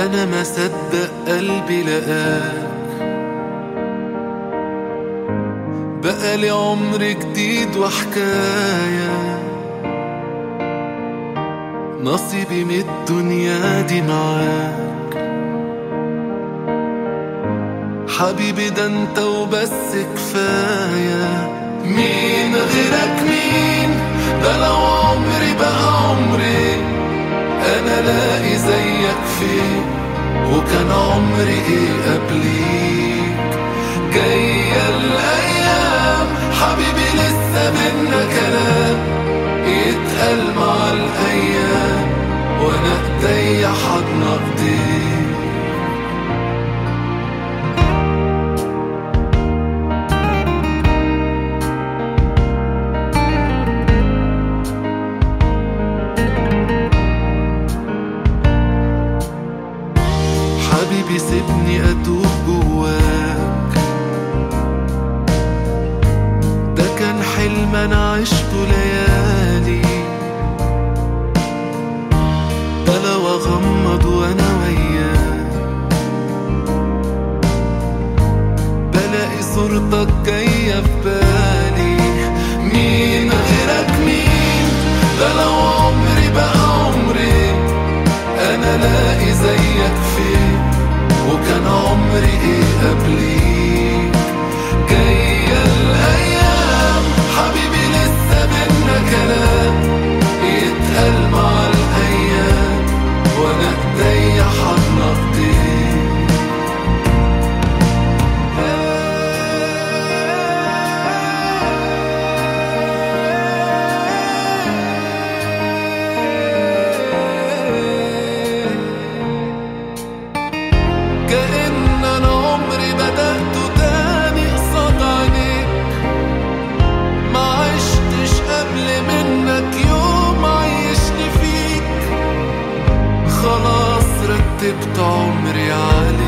ده أنا ما صدق قلبي لقاك، بقالي عمر جديد وحكاية، نصيبي من الدنيا دي معاك. حبيبي ده انت وبس كفاية، مين غيرك مين؟ ده لو عمري بقى عمري انا لاقي زيك فين، وكان عمري ايه قبليك. جاية الايام حبيبي لسه بينا كلام يتقال مع الايام، وانا ايديا حضن ايديك. حبيبي سيبني أتوب جواك، ده كان حلم أنا عشته ليالي، ده لو أغمض وأنا وياك بلاقي صورتك جاية في بالي. مين غيرك مين؟ ده لو عمري بقى عمري أنا لاقي زيك فين، وكان عمري ايه قبليك. جاية الايام حبيبي لسه بينا كلام يتقال مع الايام، وانا ايديا حضن ايديك. كأن أنا عمري بدأته تاني قصاد عينيك، ما عشتش قبل منك يوم عيشني فيك، خلاص رتبت عمري عليك.